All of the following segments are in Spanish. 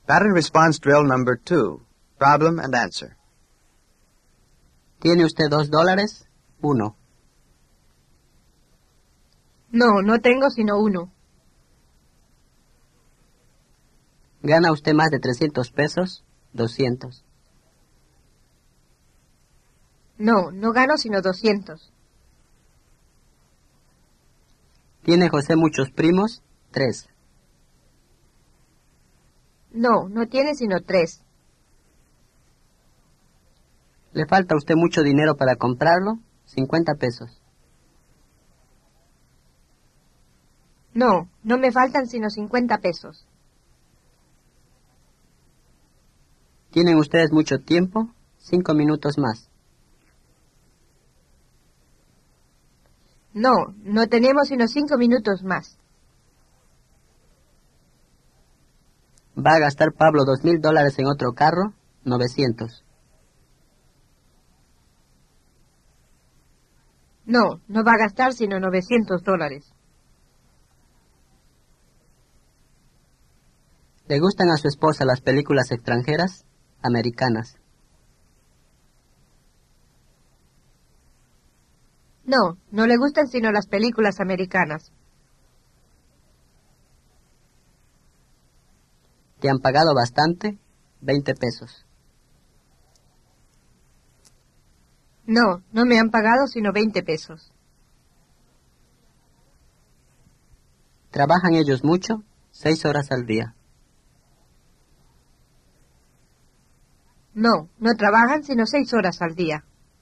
Pattern response drill number 2. Problem and answer. ¿Tiene usted $2? 1. No, no tengo sino 1. ¿Gana usted más de 300 pesos? 200. No, no gano sino 200. ¿Tiene José muchos primos? 3. No, no tiene sino 3. ¿Le falta a usted mucho dinero para comprarlo? 50 pesos. No, no me faltan sino 50 pesos. ¿Tienen ustedes mucho tiempo? 5 minutos más. No, no tenemos sino 5 minutos más. ¿Va a gastar Pablo $2,000 en otro carro? 900. No, no va a gastar sino $900. ¿Le gustan a su esposa las películas extranjeras? Americanas. No, no le gustan sino las películas americanas. ¿Te han pagado bastante? 20 pesos. No, no me han pagado sino 20 pesos. ¿Trabajan ellos mucho? 6 horas al día. No, no trabajan sino 6 horas al día.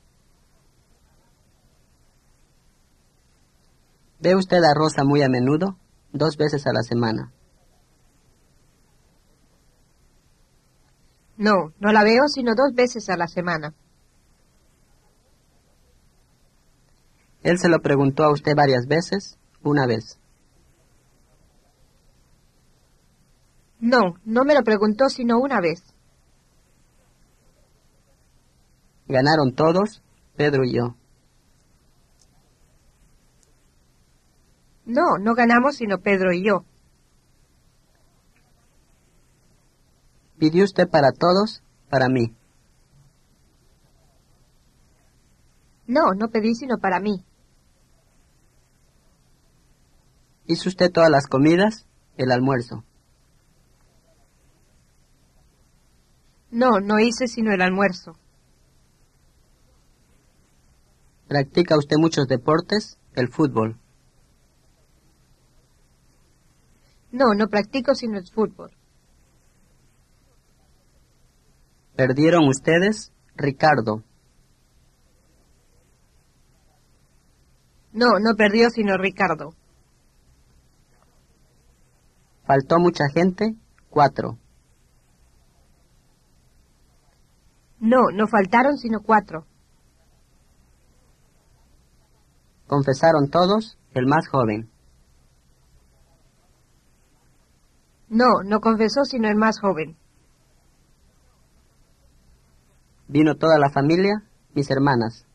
¿Ve usted a Rosa muy a menudo? 2 veces a la semana. No, no la veo sino 2 veces a la semana. ¿Él se lo preguntó a usted varias veces? 1 vez. No, no me lo preguntó sino 1 vez. ¿Ganaron todos? Pedro y yo. No, no ganamos sino Pedro y yo. ¿Pidió usted para todos? Para mí. No, no pedí sino para mí. ¿Hizo usted todas las comidas? El almuerzo. No, no hice sino el almuerzo. ¿Practica usted muchos deportes? El fútbol. No, no practico sino el fútbol. ¿Perdieron ustedes? Ricardo. No, no perdió sino Ricardo. ¿Faltó mucha gente? 4. No, no faltaron sino 4. ¿Confesaron todos? El más joven. No, no confesó sino el más joven. ¿Vino toda la familia? Mis hermanas.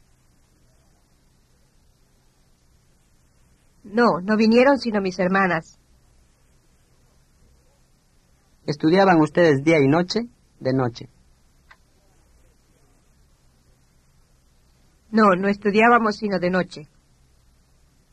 No, no vinieron sino mis hermanas. ¿Estudiaban ustedes día y noche? De noche. No, no estudiábamos sino de noche.